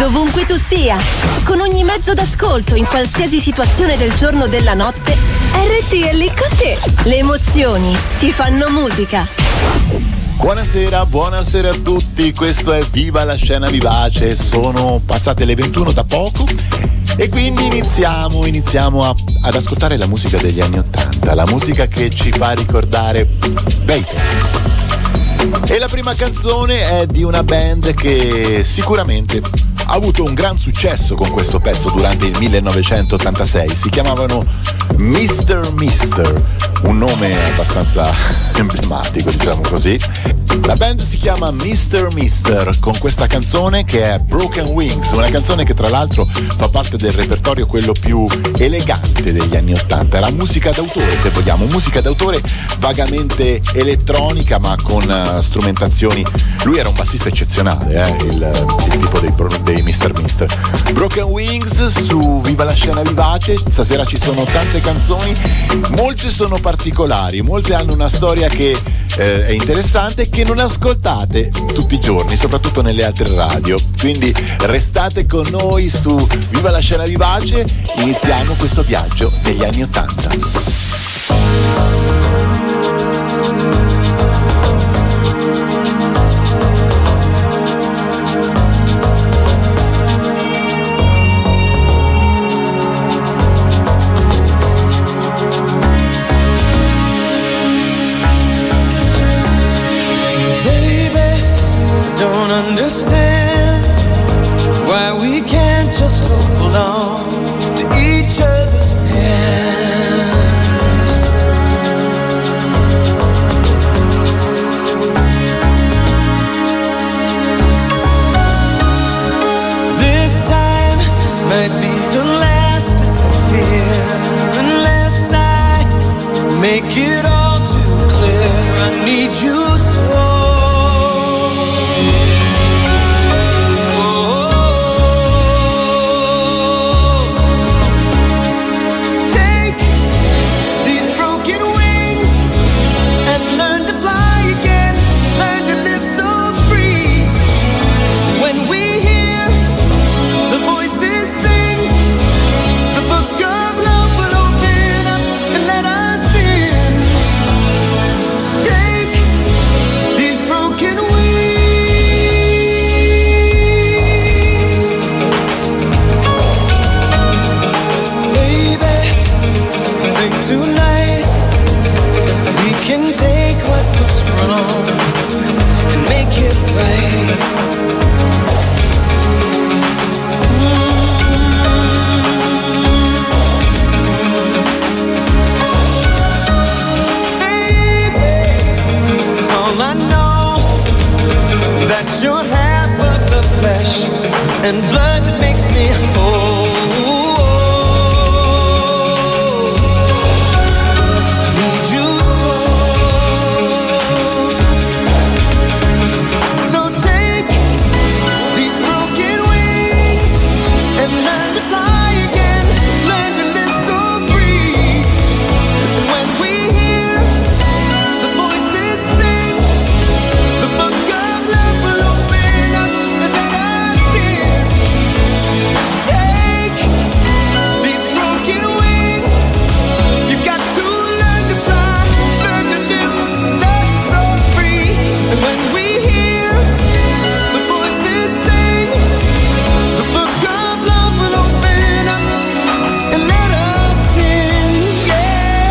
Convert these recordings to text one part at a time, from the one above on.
dovunque tu sia, con ogni mezzo d'ascolto, in qualsiasi situazione del giorno o della notte, RTL è lì con te. Le emozioni si fanno musica. Buonasera a tutti, questo è Viva la Scena Vivace, sono passate le 21 da poco e quindi iniziamo ad ascoltare la musica degli anni '80, la musica che ci fa ricordare bei tempi. E la prima canzone è di una band che sicuramente ha avuto un gran successo con questo pezzo durante il 1986, si chiamavano Mr. Mister, un nome abbastanza emblematico, diciamo così. La band si chiama Mr. Mister con questa canzone che è Broken Wings, una canzone che tra l'altro fa parte del repertorio quello più elegante degli anni '80, la musica d'autore, se vogliamo, musica d'autore vagamente elettronica ma con strumentazioni. Lui era un bassista eccezionale, il tipo dei Mr. Mister. Broken Wings su Viva la Scena Vivace, stasera ci sono tante canzoni, molte sono particolari, molte hanno una storia che è interessante, che non ascoltate tutti i giorni, soprattutto nelle altre radio, quindi restate con noi su Viva la Scena Vivace, iniziamo questo viaggio negli anni '80. Understand why we can't just hold on to each other's hands. This time might be the last I fear, unless I make it all too clear. I need you so. You're half of the flesh and blood that makes me whole. Need you so take these broken wings and learn to fly again, learn to live so free. And when we hear the voices sing the book of love will open up and let us in. Take these broken wings. You got to learn to fly, learn to live, love so free. And when we hear the voices sing, the book of love will open up and let us in. Yeah,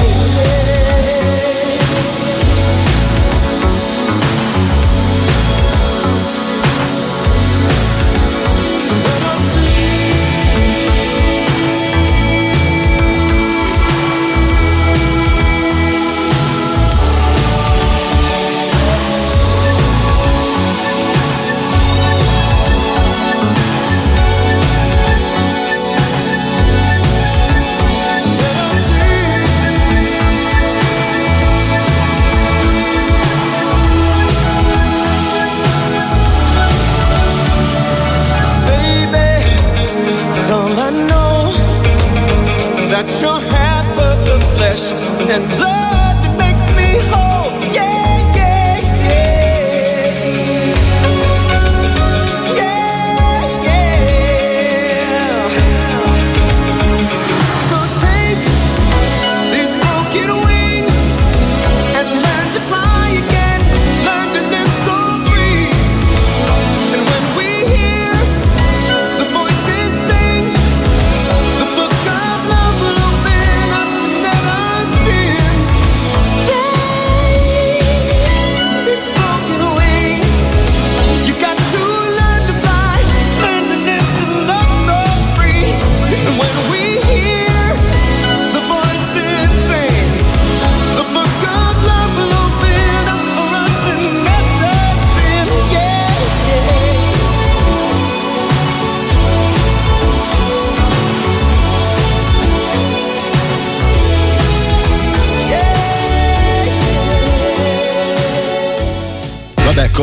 that's all I know, that you're half of the flesh and blood that makes me whole. Yeah, yeah, yeah. Yeah, yeah.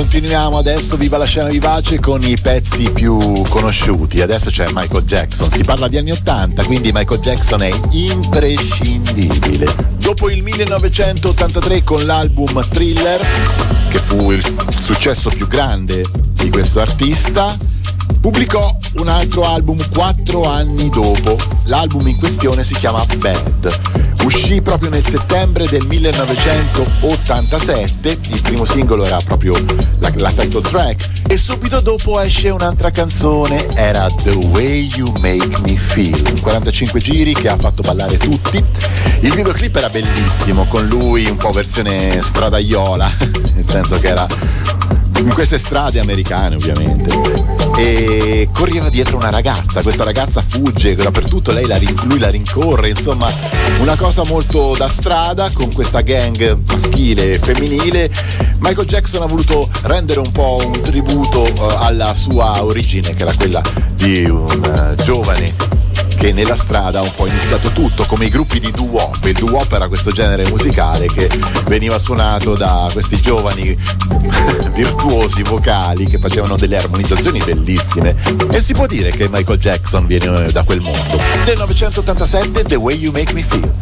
Continuiamo adesso, viva la scena vivace, con i pezzi più conosciuti. Adesso c'è Michael Jackson, si parla di anni 80, quindi Michael Jackson è imprescindibile. Dopo il 1983 con l'album Thriller, che fu il successo più grande di questo artista, pubblicò un altro album 4 anni dopo. L'album in questione si chiama Bad. Uscì proprio nel settembre del 1987, il primo singolo era proprio la title track e subito dopo esce un'altra canzone, era The Way You Make Me Feel, 45 giri che ha fatto ballare tutti. Il videoclip era bellissimo, con lui un po' versione stradaiola, nel senso che era in queste strade americane ovviamente, e correva dietro una ragazza, questa ragazza fugge dappertutto, lui la rincorre, insomma una cosa molto da strada con questa gang maschile e femminile. Michael Jackson ha voluto rendere un po' un tributo alla sua origine, che era quella di un giovane che nella strada ha un po' iniziato tutto, come i gruppi di doo-wop. Il doo-wop era questo genere musicale che veniva suonato da questi giovani virtuosi vocali che facevano delle armonizzazioni bellissime, e si può dire che Michael Jackson viene da quel mondo. Del 1987, The Way You Make Me Feel.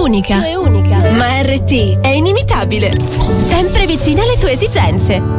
unica. Ma RT è inimitabile. Sempre vicina alle tue esigenze.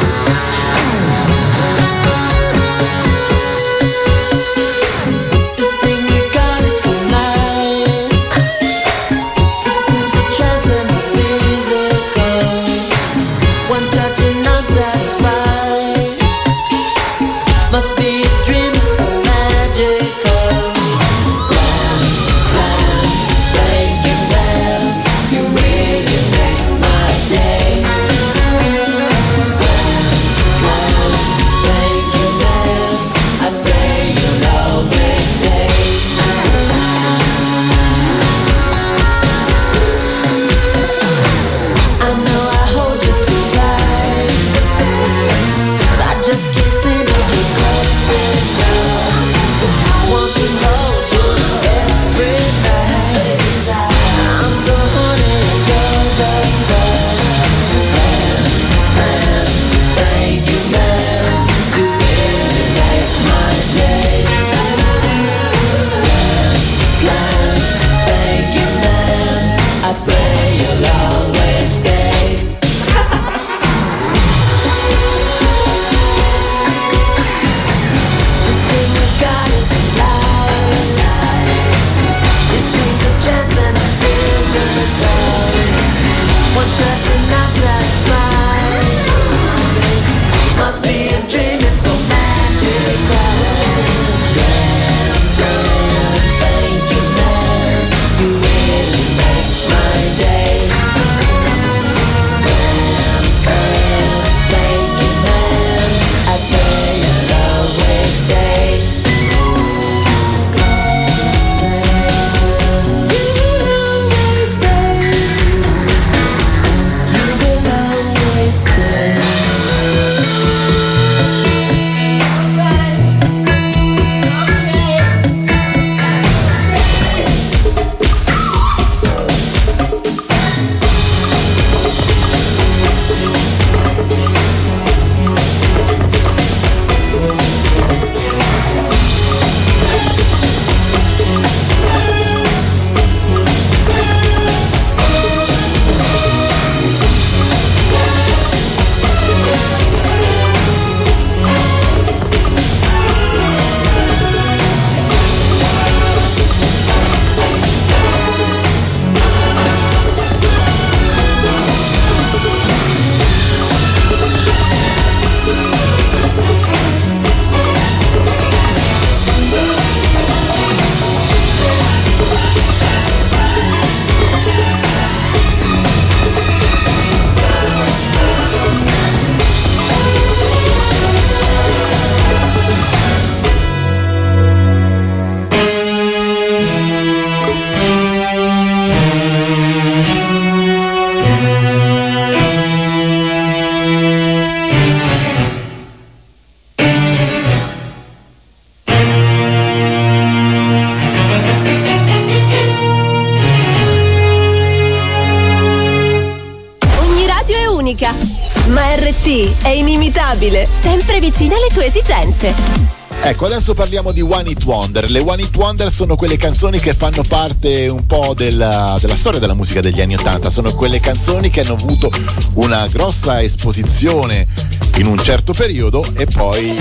Ma RT è inimitabile, sempre vicina alle tue esigenze. Ecco, adesso parliamo di One Hit Wonder. Le One Hit Wonder sono quelle canzoni che fanno parte un po' della storia della musica degli anni '80. Sono quelle canzoni che hanno avuto una grossa esposizione in un certo periodo e poi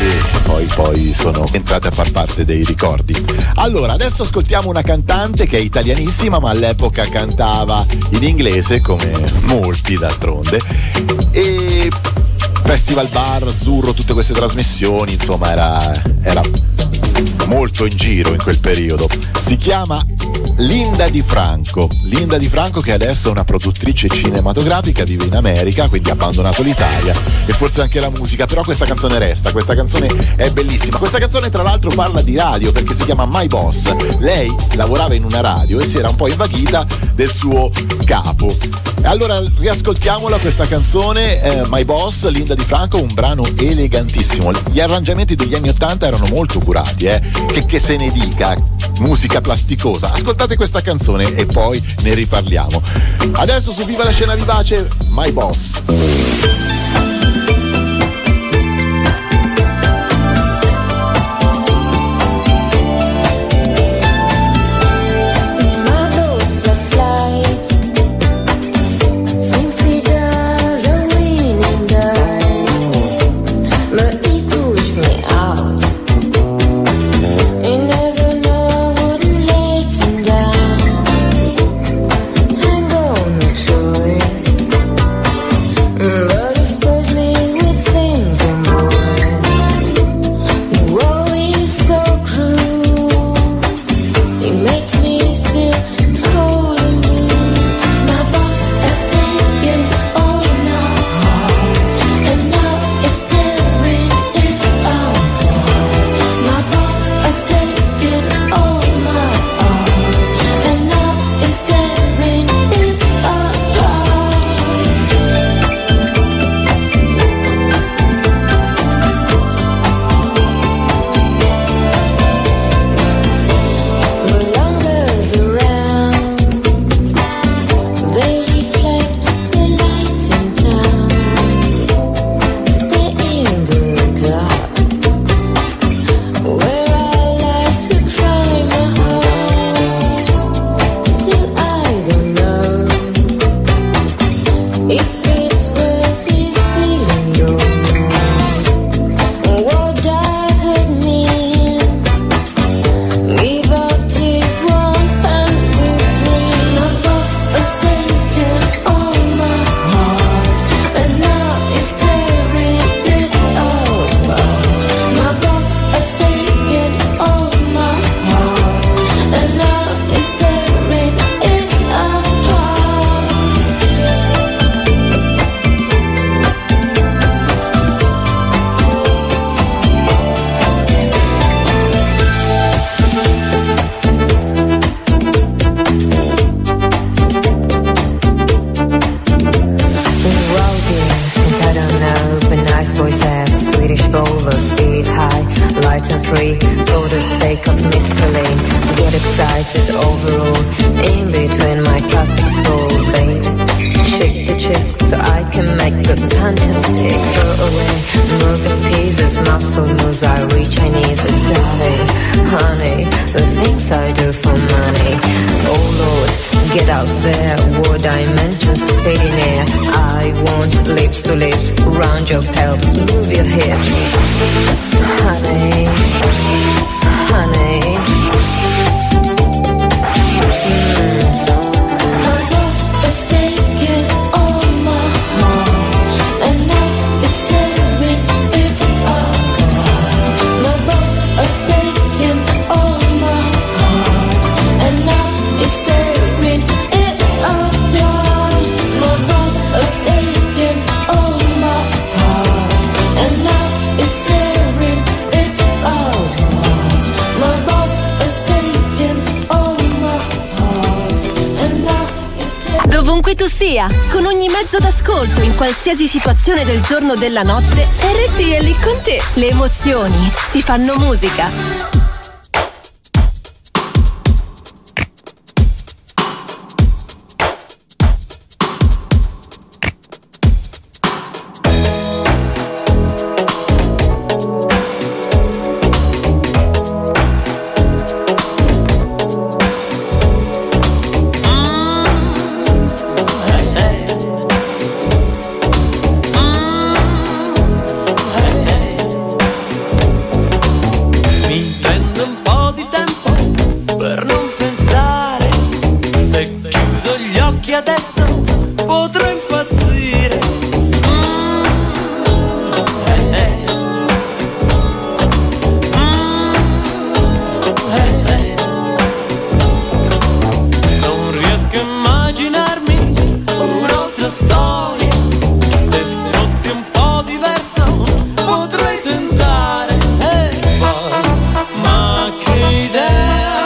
sono entrate a far parte dei ricordi. Allora, adesso ascoltiamo una cantante che è italianissima, ma all'epoca cantava in inglese, come molti d'altronde, e Festival Bar, Azzurro, tutte queste trasmissioni, insomma era molto in giro in quel periodo. Si chiama Linda Di Franco, che adesso è una produttrice cinematografica, vive in America, quindi ha abbandonato l'Italia e forse anche la musica, però questa canzone resta, questa canzone è bellissima. Questa canzone tra l'altro parla di radio perché si chiama My Boss. Lei lavorava in una radio e si era un po' invaghita del suo capo. Allora riascoltiamola questa canzone, My Boss, Linda Di Franco, un brano elegantissimo. Gli arrangiamenti degli anni '80 erano molto curati, che se ne dica, musica plasticosa. Ascoltate questa canzone e poi ne riparliamo. Adesso su Viva la Scena Vivace, My Boss. My boss was like If it's worth this feeling goes, what does it mean? Give up these ones fancy free. My boss has taken all my heart, and now it's tearing it apart. My boss has taken all my heart, and now it's tearing it apart. Wow, dear, think I don't know, but nice boys have Swedish Volvo, speed high, light and free, for the sake of Mr. Lane. Get excited overall, in between my plastic soul, baby. Shake the chip so I can make the fantastic. Throw away moving pieces, muscle moves, I reach, I need it, darling. Honey, the things I do for money. Oh Lord, get out there, what dimensions fading air. I want lips to lips, round your pelvis, move your hips. Honey, honey. My boss has taken all my heart, and now it's tearing it apart. My boss has taken all my heart, and now it's tearing it apart. My boss has taken all my heart, and now it's tearing it apart. My boss has taken all my heart, and now it's tearing. Dovunque tu sia, con ogni mezzo d'ascolto, in qualsiasi situazione del giorno o della notte, RTL è lì con te. Le emozioni si fanno musica. Mi prendo un po' di tempo per non pensare. Se chiudo gli occhi adesso potrò impazzire. Non riesco a immaginarmi un'altra storia. Se fossi un po' diverso potrei tentare. E poi, ma che idea.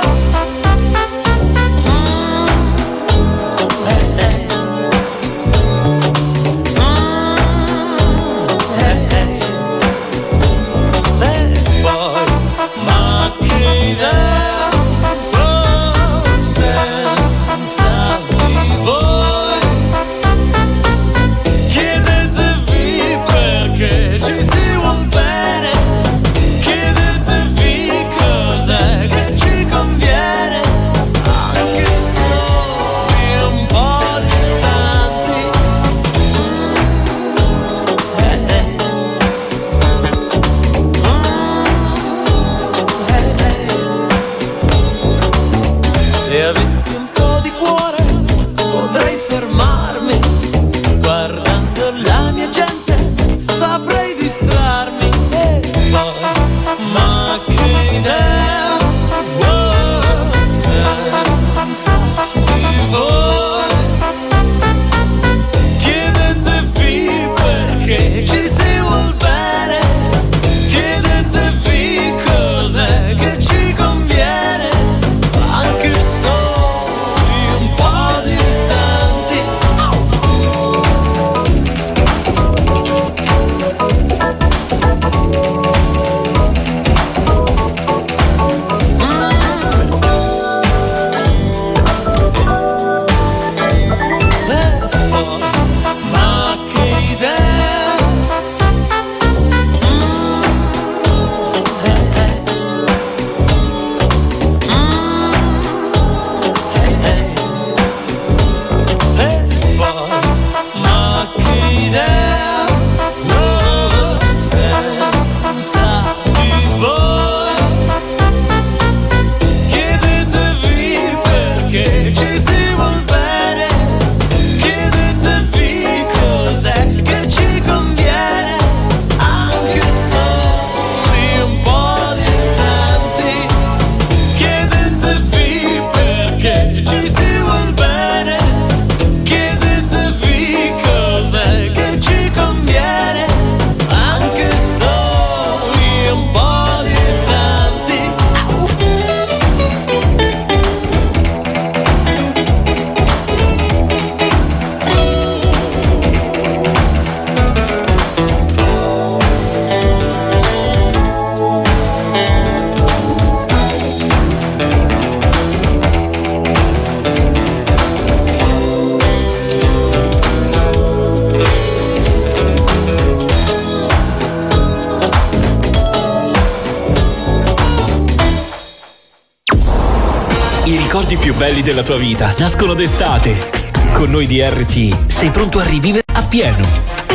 momenti più belli della tua vita nascono d'estate. Con noi di RT sei pronto a rivivere appieno.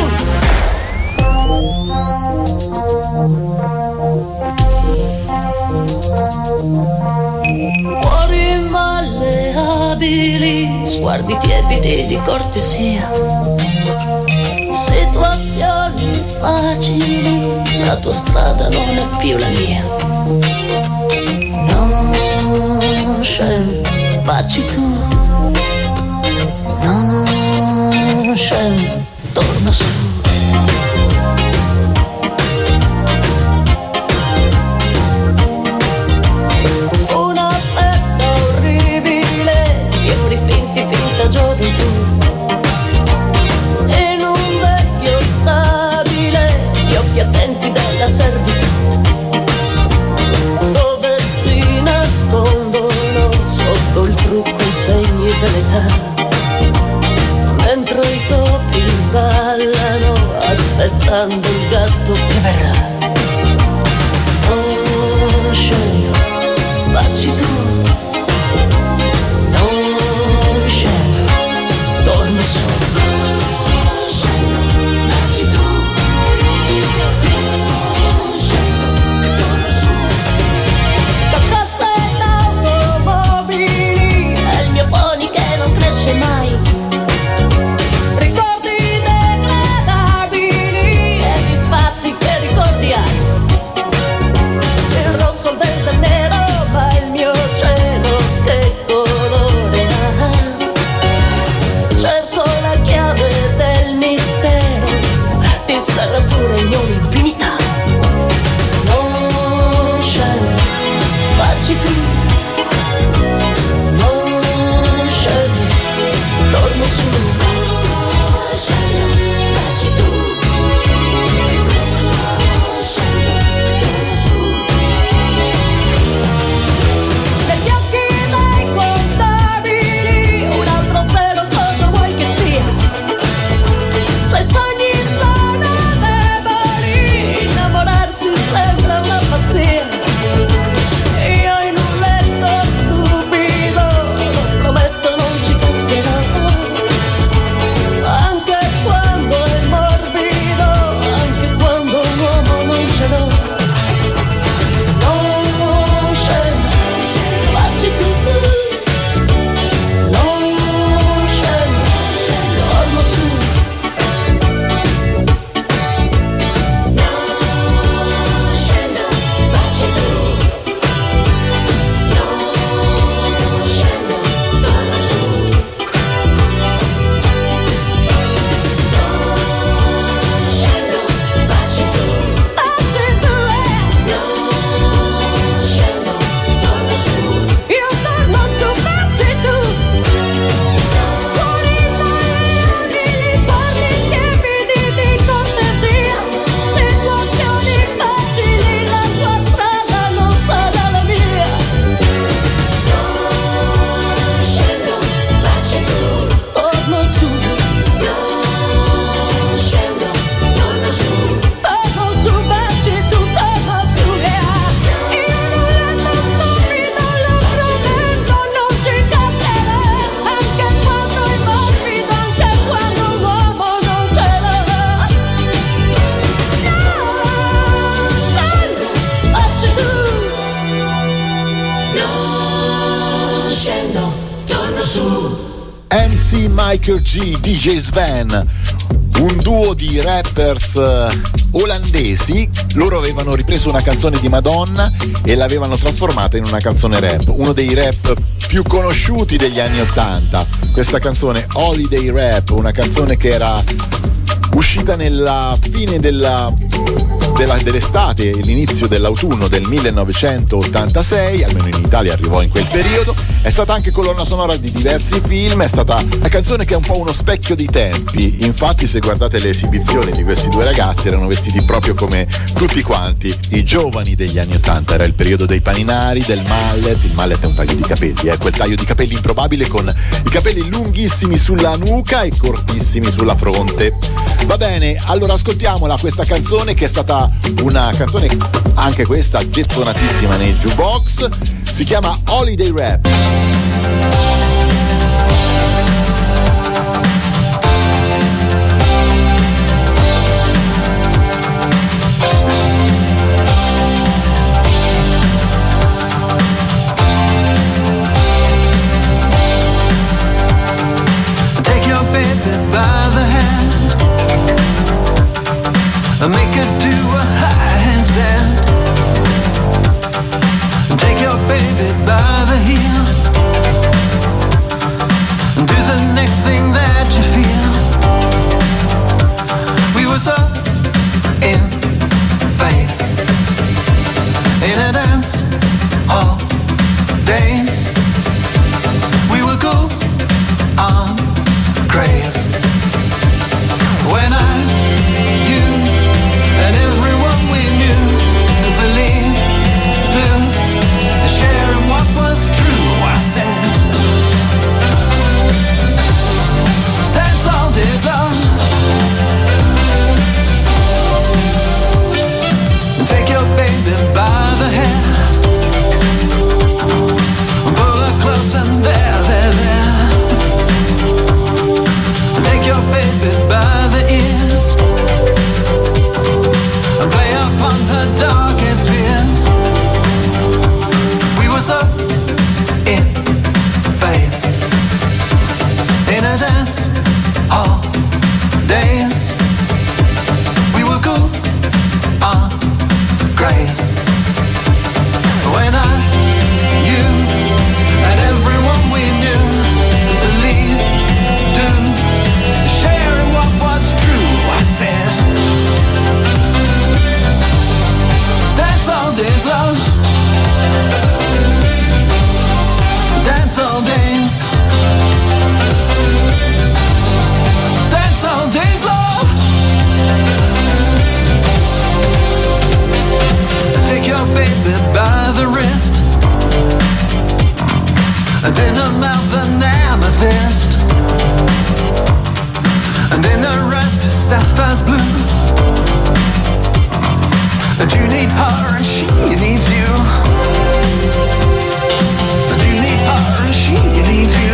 Cuori malleabili, sguardi tiepidi di cortesia, situazioni facili, la tua strada non è più la mia. Non scendo, baci tu. Non scendo, torno su. Una festa orribile, fiori finti, finta gioventù. In un vecchio stabile, gli occhi attenti della servitù, dove si nascondono sotto il trucco i segni dell'età. Mentre i topi ballano aspettando il gatto che verrà. Non scendo, baci tu. Non scendo, torno su. Non scendo, baci tu. Non scendo, torno su. Carcassa ed automobili, è il mio pony che non cresce mai. Infinità. Non scendo, baci tu. Non scendo, torno su. Non scendo, baci tu. Non scendo, torno su. Negli occhi dei contabili, un altro zero, cosa vuoi che sia? Se sogni sono sembra una pazzia. Io in un letto stupido, prometto non ci cascherò. Anche quando è morbido, anche quando un uomo non ce l'ho. Non scendo, baci tu. Non scendo, torno su. Michael G, DJ Sven, un duo di rappers olandesi. Loro avevano ripreso una canzone di Madonna e l'avevano trasformata in una canzone rap, uno dei rap più conosciuti degli anni '80. Questa canzone Holiday Rap, una canzone che era uscita nella fine dell'estate e l'inizio dell'autunno del 1986, almeno in Italia arrivò in quel periodo. È stata anche colonna sonora di diversi film, è stata una canzone che è un po' uno specchio dei tempi. Infatti, se guardate le esibizioni di questi due ragazzi, erano vestiti proprio come tutti quanti i giovani degli anni '80. Era il periodo dei paninari, del mallet. Il mallet è un taglio di capelli, quel taglio di capelli improbabile con i capelli lunghissimi sulla nuca e cortissimi sulla fronte. Va bene, allora ascoltiamola questa canzone, che è stata una canzone anche questa gettonatissima nei jukebox. Si chiama Holiday Rap. By the hand and make her do a high handstand. Take your baby by the heel and do the next thing that you feel. We were so in phase in a dance all days. We were cool on craze. When I, you, and everyone we knew believed, sharing what was true, I said, dance all days long. Take your baby by the hand, pull her close and there. Take your baby by the ears and play upon her darkest fears. We were so in phase in a dance all days. We were cool on grace. When I, you, and everyone we knew believed, sharing what was true, I said, dance all days, love. Dance all days. Dance all days, love. Take your baby by the wrist and in her mouth an amethyst. And in her eyes just sapphire's blue. And you need her and she needs you. And you need her and she needs you.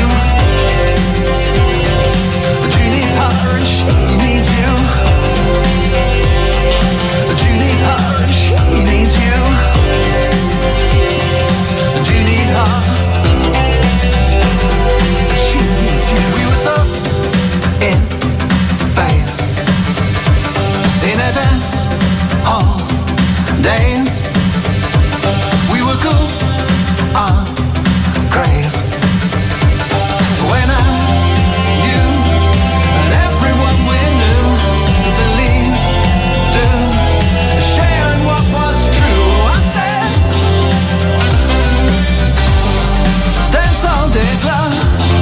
And you need her and she needs you. And you need her and she needs you. And you need her and she needs you. We were so in phase in a dance all days. We were cool on craze. When I, you, and everyone we knew believed, sharing what was true, I said, dance all days, love.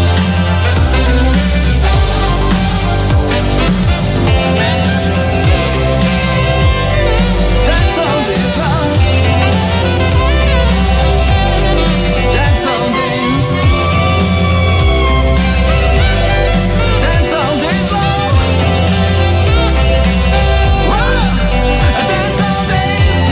Dance all days, love. Dance all days. Dance all days, love. Dance all days.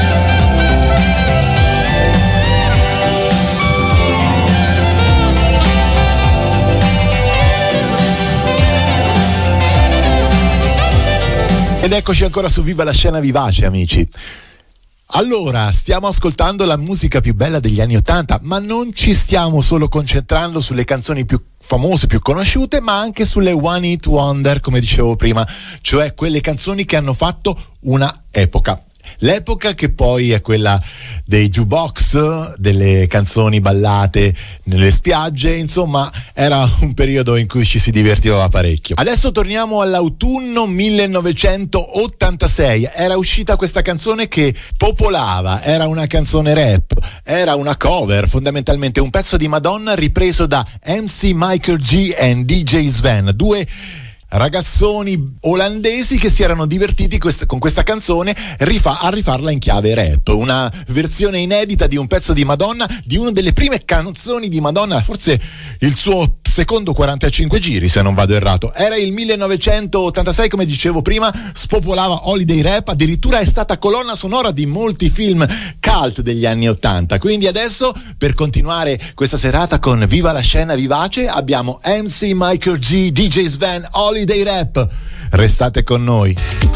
Ed eccoci ancora su Viva la Scena Vivace, amici. Allora, stiamo ascoltando la musica più bella degli anni '80, ma non ci stiamo solo concentrando sulle canzoni più famose, più conosciute, ma anche sulle One Hit Wonder, come dicevo prima, cioè quelle canzoni che hanno fatto una epoca. L'epoca che poi è quella dei jukebox, delle canzoni ballate nelle spiagge, insomma era un periodo in cui ci si divertiva parecchio. Adesso torniamo all'autunno 1986, era uscita questa canzone che popolava, era una canzone rap, era una cover, fondamentalmente un pezzo di Madonna ripreso da MC Michael G e DJ Sven, due ragazzoni olandesi che si erano divertiti con questa canzone a rifarla in chiave rap, una versione inedita di un pezzo di Madonna, di una delle prime canzoni di Madonna, forse il suo secondo 45 giri, se non vado errato. Era il 1986, come dicevo prima, spopolava Holiday Rap, addirittura è stata colonna sonora di molti film cult degli anni 80. Quindi adesso, per continuare questa serata con Viva la scena vivace, abbiamo MC Michael G, DJ Sven, Holiday Rap. Restate con noi.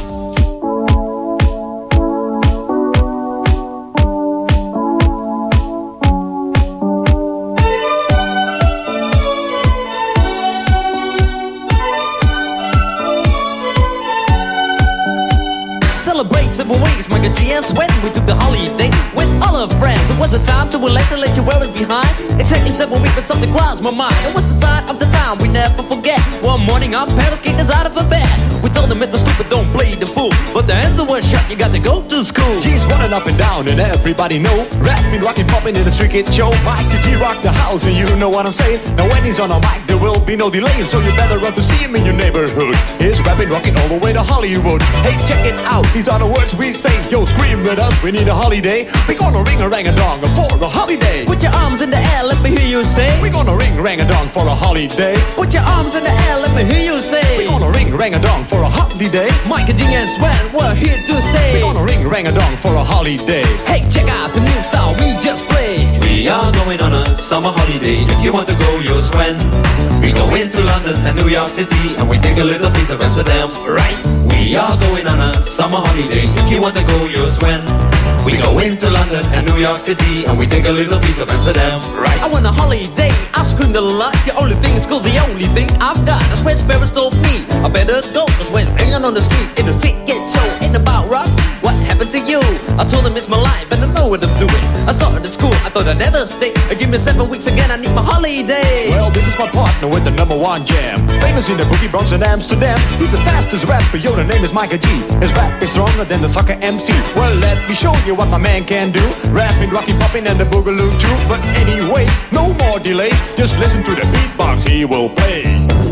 Several weeks, Michael G and Sweat, we took the holiday with all our friends. It was a time to relax and let you wear it behind. Exactly 7 weeks, but something crossed my mind. It was the sign of the time we never forget. One morning our parents kicked us out of a bed. We told them it was stupid, don't play the fool. But the answer was shut, you got to go to school. G's running up and down and everybody know. Rapping, rocking, popping in the street kid show. Michael G rock the house and you know what I'm saying. Now when he's on a mic there will be no delay. So you better run to see him in your neighborhood. He's rapping, rocking all the way to Hollywood. Hey, check it out, these are the words we say. Yo, scream with us, we need a holiday. We gonna ring a rang a dong for a holiday. Put your arms in the air, let me hear you say. We gonna ring rang a dong for a holiday. Put your arms in the air, let me hear you say. We gonna ring rang a dong for a holiday. Michael G and Sven, we're here to stay. We gonna ring rang a dong for a holiday. Hey, check out the new style we just played. We are going on a summer holiday. If you want to go, you'll swim. We go into London and New York City, and we take a little piece of Amsterdam, right? We are going on a summer holiday. If you want to go, you'll swim. We go into London and New York City, and we take a little piece of Amsterdam, right? I want a holiday, I've screamed a lot. The only thing is cool, the only thing I've got. That's where Sparrows told me I better go. Cause when hanging on the street, in the street get show. Ain't about rocks, what happened to you? I told him it's my life and I know what I'm doing. I saw it at school, I thought I'd never stay. Give me 7 weeks again, I need my holiday. Well, this is my partner with the #1 jam. Famous in the Boogie Bronx and Amsterdam. He's the fastest rapper, yo, the name is Michael G. His rap is stronger than the soccer MC. Well, let me show you what my man can do. Rapping, rocking, popping, and the boogaloo too. But anyway, no more delay. Just listen to the beatbox he will play.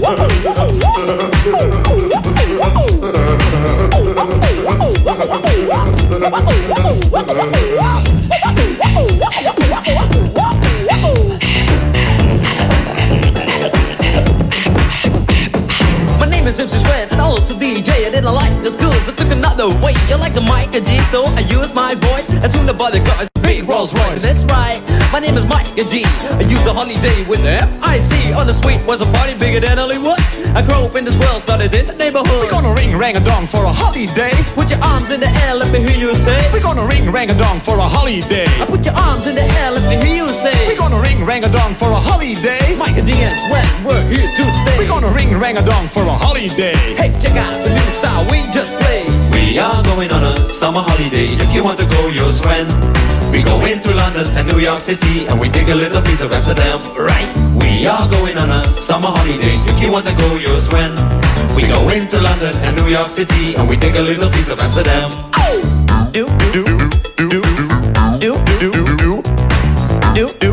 My name is MC Sven and also DJ. I didn't like the school, so took another way. You like the Michael G, so I use my voice. As soon as the body got a big Rolls Royce. That's right, my name is Michael G. I used the holiday with the F-I-C. On the street was a party bigger than Hollywood. I grew up in this world, started in the neighborhood. We're gonna ring rang a dong for a holiday. Put your arms in the air, let me hear you say. We're gonna ring rang a dong for a holiday. I put your arms in the air, let me hear you say. We're gonna ring rang a dong for a holiday. Michael G and Sven, we're here to stay. We're gonna ring rang a dong for a holiday. Hey, check out the new style we just played. We are going on a summer holiday. If you want to go, you'll swim. We go into London and New York City, and we take a little piece of Amsterdam, right? We are going on a summer holiday. If you want to go, you'll swim. We go into London and New York City, and we take a little piece of Amsterdam. Do do do do do do do do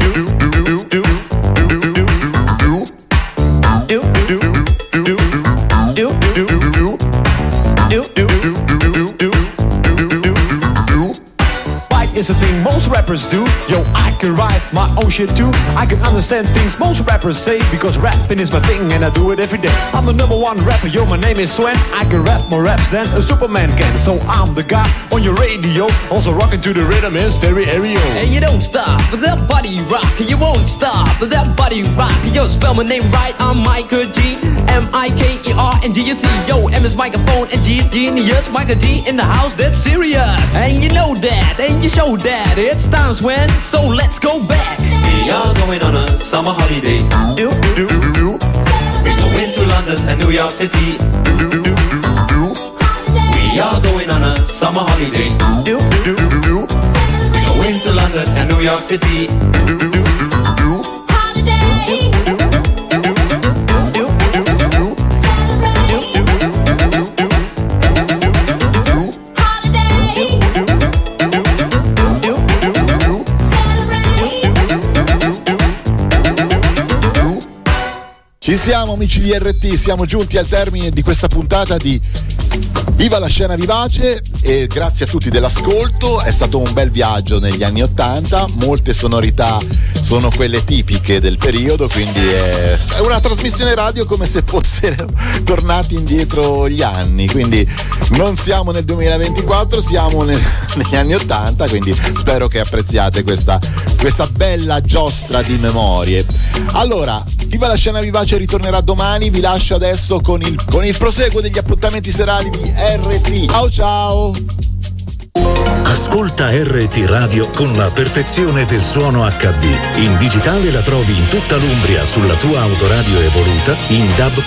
is a thing most rappers do. Yo, I can write my own shit too. I can understand things most rappers say, because rapping is my thing and I do it every day. I'm the #1 rapper, yo, my name is Sven. I can rap more raps than a Superman can. So I'm the guy on your radio, also rocking to the rhythm in stereo. And you don't stop, that body rock. You won't stop, that body rock. Yo, spell my name right, I'm Michael G. M-I-K-E-R-N-G-U-C. Yo, M is microphone and G is genius. Michael G in the house, that's serious. And you know that, and you show that. It's times when, so let's go back. We are going on a summer holiday. Do, do, do. We go into London and New York City. We are going on a summer holiday. Do, do, do. We go into London and New York City. Ci siamo amici di RT, siamo giunti al termine di questa puntata di Viva la scena vivace e grazie a tutti dell'ascolto. È stato un bel viaggio negli anni '80, molte sonorità sono quelle tipiche del periodo, quindi è una trasmissione radio come se fossero tornati indietro gli anni, quindi non siamo nel 2024, siamo negli anni '80, quindi spero che apprezziate questa bella giostra di memorie. Allora, Viva la Scena Vivace ritornerà domani, vi lascio adesso con il proseguo degli appuntamenti serali di RT. Ciao ciao! Ascolta RT Radio con la perfezione del suono HD. In digitale la trovi in tutta l'Umbria sulla tua autoradio evoluta in DAB+.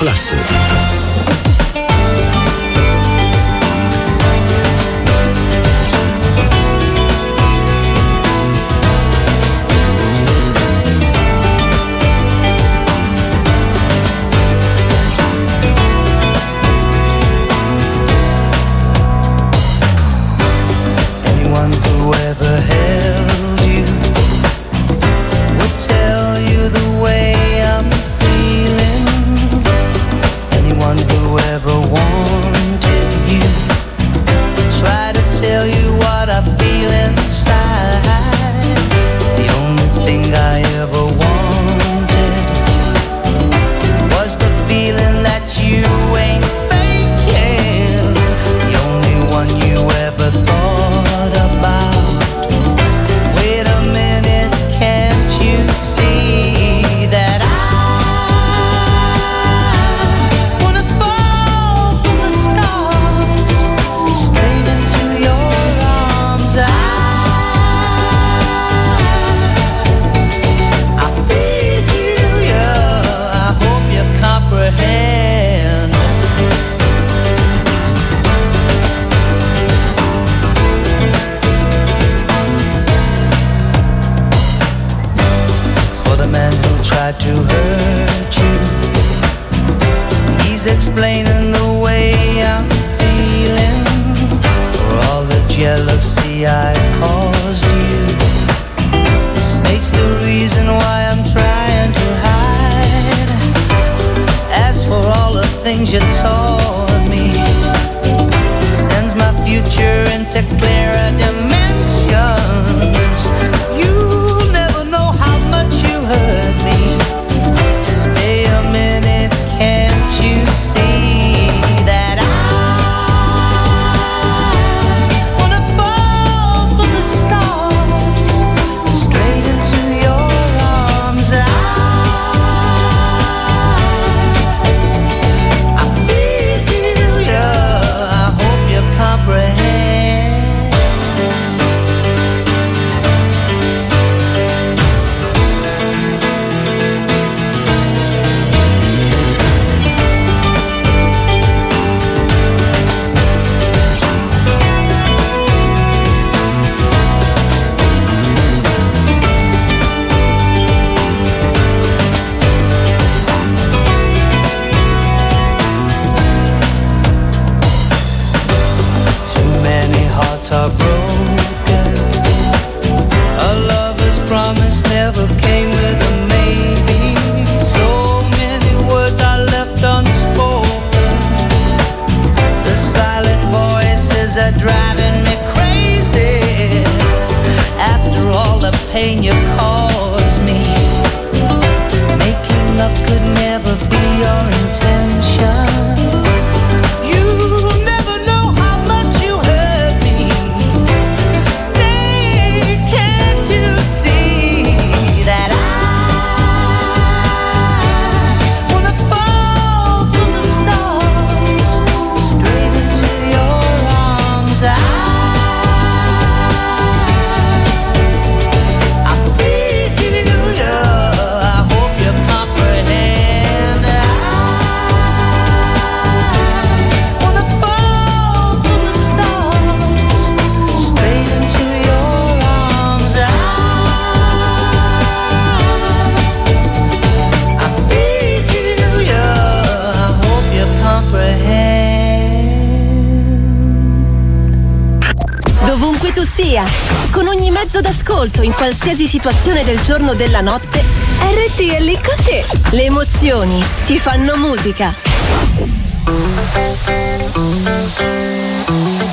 Con ogni mezzo d'ascolto, in qualsiasi situazione del giorno o della notte, RT è lì con te. Le emozioni si fanno musica.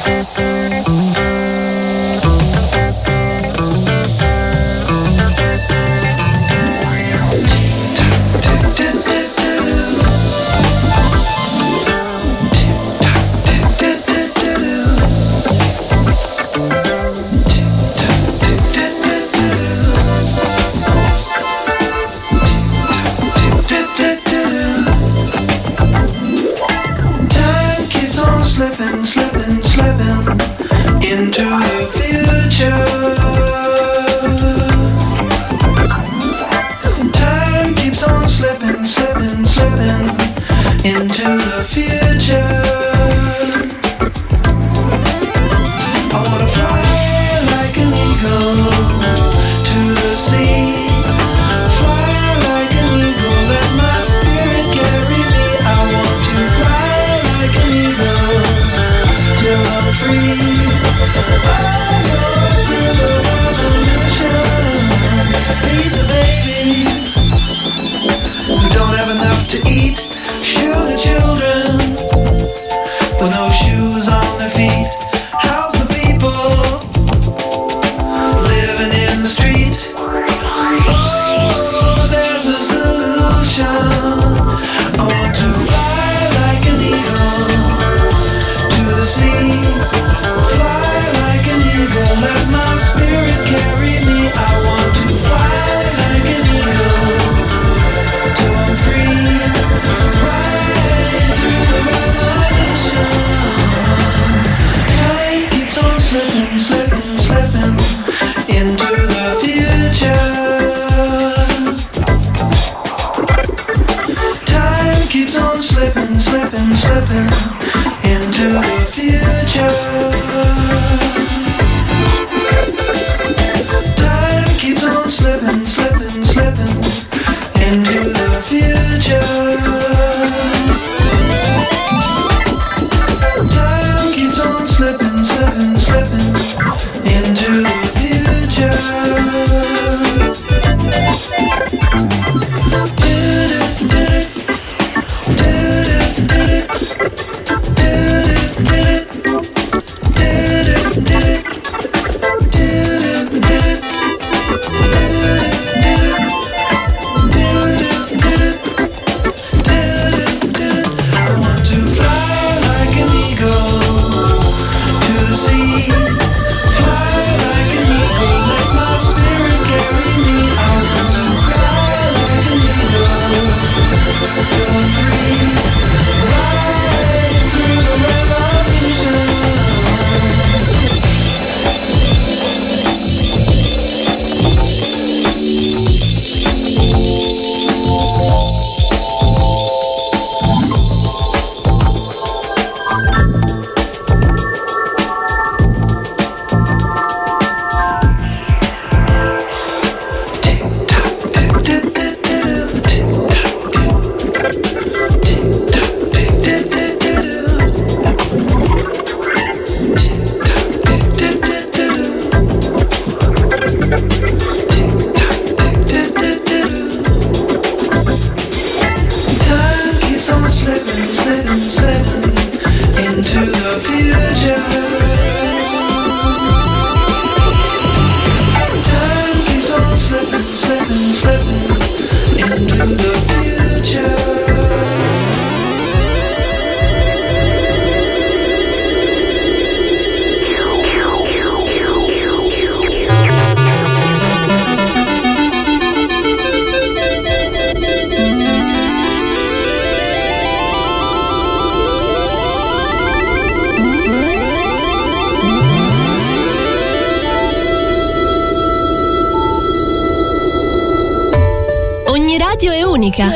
Radio è unica,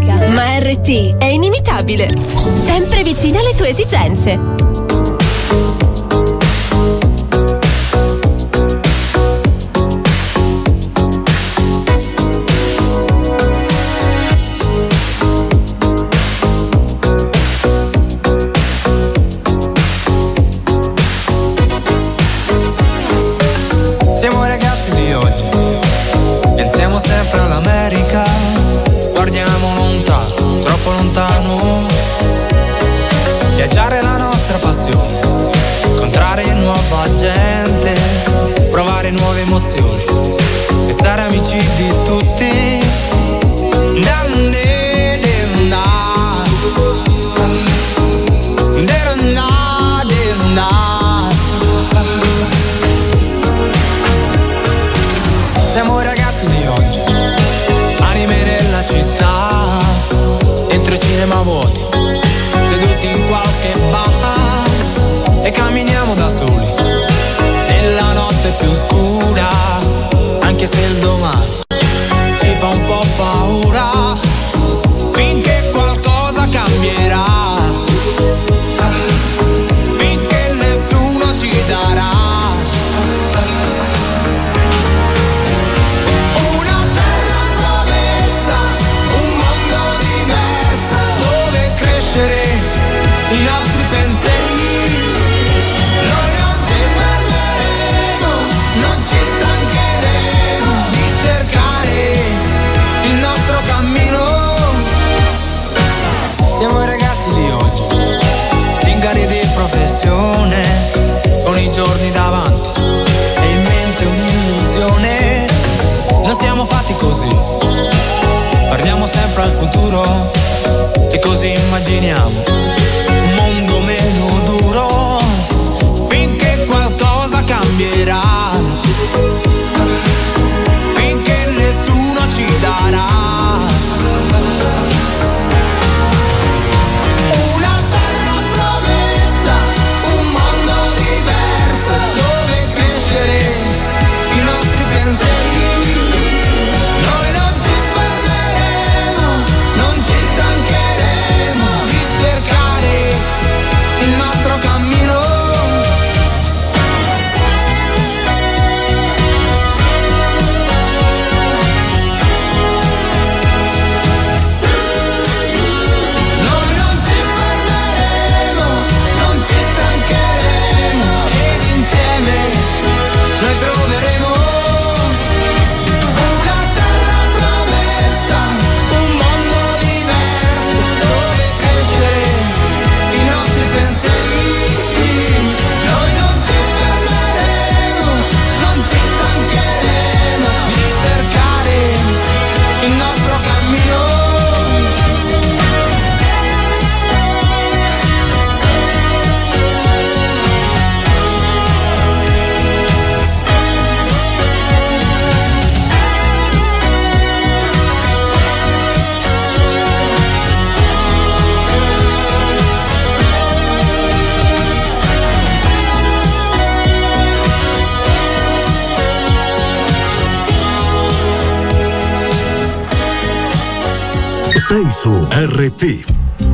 ma RT è inimitabile, sempre vicina alle tue esigenze. Siamo ragazzi di oggi, pensiamo sempre all'America, guardiamo lontano, troppo lontano. Viaggiare è la nostra passione, la gente, provare nuove emozioni e stare amici di tutti. Siamo i ragazzi di oggi, anime nella città, dentro i cinema vuoti, seduti in qualche bar e camminiamo da soli nella notte più scura, anche se il domani ci fa un po' paura, finché qualcosa cambierà, finché nessuno ci darà una terra promessa, un mondo diverso, dove crescere i nostri pensieri. Noi non ci fermeremo, non ci stancheremo di cercare il nostro cammino. Siamo i ragazzi di oggi, zingari di professione, con i giorni davanti e in mente un'illusione. Non siamo fatti così, guardiamo sempre al futuro e così immaginiamo un mondo meno duro, finché qualcosa cambierà, finché nessuno ci darà una terra promessa, un mondo diverso, dove crescere i nostri pensieri. Noi non ci fermeremo, non ci stancheremo di cercare il nostro cammino. Noi non ci fermeremo, non ci stancheremo ed insieme noi troveremo una terra promessa, un mondo diverso, dove crescere i nostri pensieri. Noi non ci fermeremo, non ci stancheremo di cercare il nostro cammino. Sei su RT.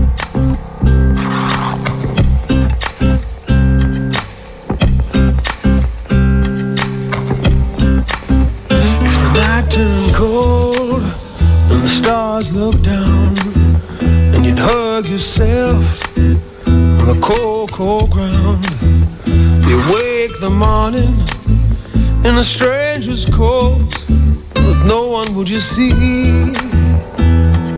If the night turned cold and the stars looked down, and you'd hug yourself on the cold, cold ground, you wake the morning in a stranger's coat, but no one would you see.